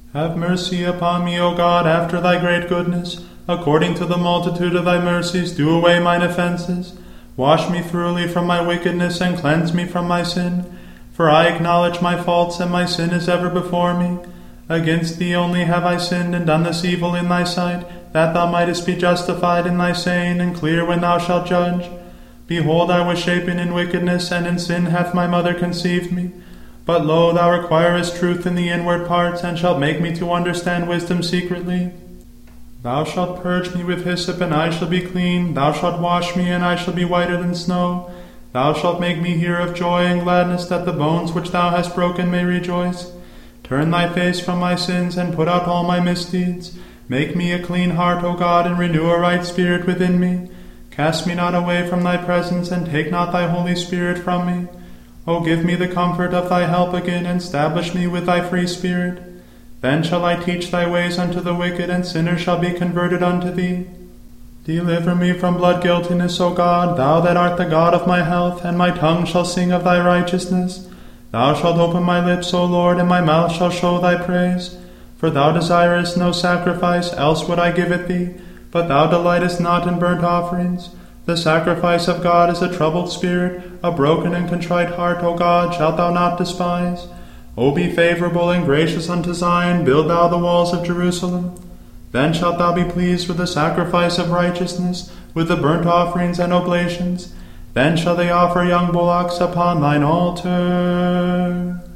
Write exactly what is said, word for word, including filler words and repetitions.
Have mercy upon me, O God, after thy great goodness. According to the multitude of thy mercies, do away mine offences. Wash me thoroughly from my wickedness, and cleanse me from my sin. For I acknowledge my faults, and my sin is ever before me. Against thee only have I sinned, and done this evil in thy sight, that thou mightest be justified in thy saying, and clear when thou shalt judge. Behold, I was shapen in wickedness, and in sin hath my mother conceived me. But lo, thou requirest truth in the inward parts, and shalt make me to understand wisdom secretly. Thou shalt purge me with hyssop, and I shall be clean. Thou shalt wash me, and I shall be whiter than snow. Thou shalt make me hear of joy and gladness, that the bones which thou hast broken may rejoice. Turn thy face from my sins, and put out all my misdeeds. Make me a clean heart, O God, and renew a right spirit within me. Cast me not away from thy presence, and take not thy Holy Spirit from me. O give me the comfort of thy help again, and stablish me with thy free spirit. Then shall I teach thy ways unto the wicked, and sinners shall be converted unto thee. Deliver me from blood guiltiness, O God, thou that art the God of my health, and my tongue shall sing of thy righteousness. Thou shalt open my lips, O Lord, and my mouth shall show thy praise. For thou desirest no sacrifice, else would I give it thee, but thou delightest not in burnt offerings. The sacrifice of God is a troubled spirit, a broken and contrite heart, O God, shalt thou not despise. O be favorable and gracious unto Zion, build thou the walls of Jerusalem. Then shalt thou be pleased with the sacrifice of righteousness, with the burnt offerings and oblations. Then shall they offer young bullocks upon thine altar.